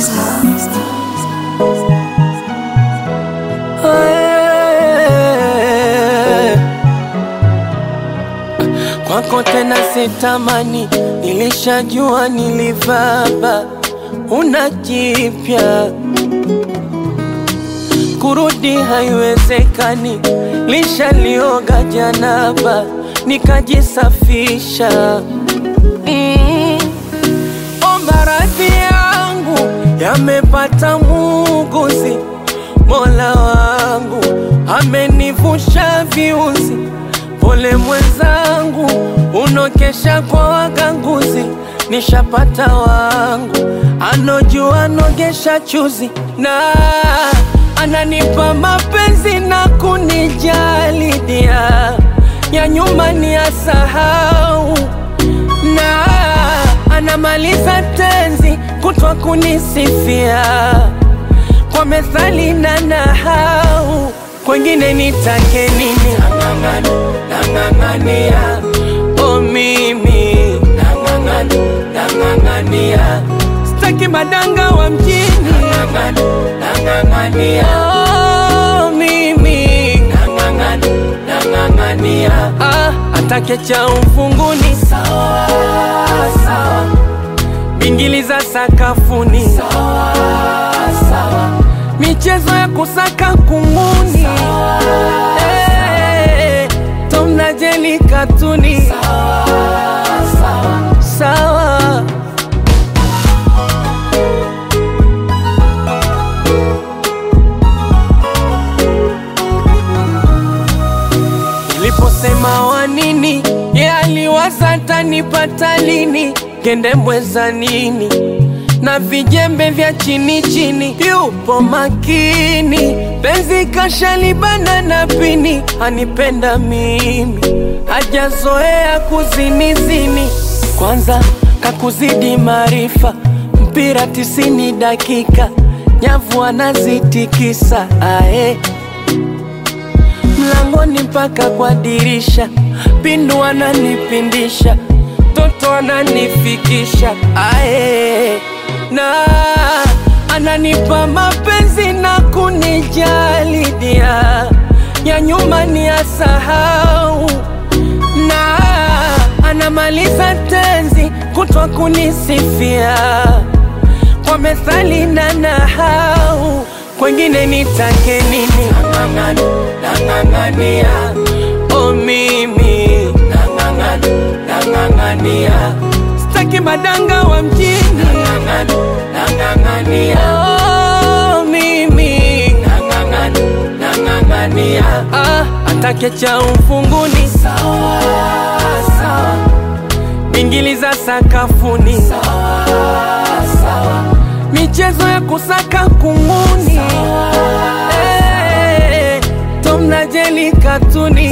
Kwako tena sitamani, nilishajua nilivaba, unajipya kurudi haiwezekani, lishalioga janaba nikajisafisha. Omba radhi yangu yamepata muuguzi, Mola wangu amenivusha viuzi. Pole mwenzangu, unokesha kwa waganguzi, nishapata wangu anojua nogesha chuzi, na ananipa mapenzi na kunijali dia ya nyuma ni asahau, na anamaliza tenzi kutwa kunisifia kwa methali na nahau. Kwengine nitake nini? Nang'ang'ania, oh mimi nang'ang'ania, sitaki madanga wa mjini. Nang'ang'ania, oh mimi nang'ang'ania, atake cha ufunguni sawa sawa, bingili za sakafuni sawa sawa, michezo ya kusaka kunguni Tom na Jerry katuni sawa sawa sawa. Niliposema wanini, aliwaza tanipata lini, kende mweza nini na vijembe vya chini chini. Yupo makini, penzi kashalibana na pini, anipenda mimi, hajazoea kuzinizini. Kwanza kakuzidi maarifa, mpira 90 dakika, nyavu anazitikisa ae, mlangoni mpaka kwa dirisha, pindu ananipindisha, toto ananifikisha ae, na ananipa mapenzi na kunijali dia ya nyuma ni asahau, na anamaliza tenzi kutwa kunisifia kwa methali na nahau. Kwengine nitake nini? Nang'ang'ania, oh mimi nang'ang'ania, sitaki madanga wa mjini. Nang'ang'ania, oh mimi nang'ang'ania, atake cha ufunguni sawa sawa, bingili za sakafuni sawa sawa, michezo ya kusaka kunguni Tom na Jerry katuni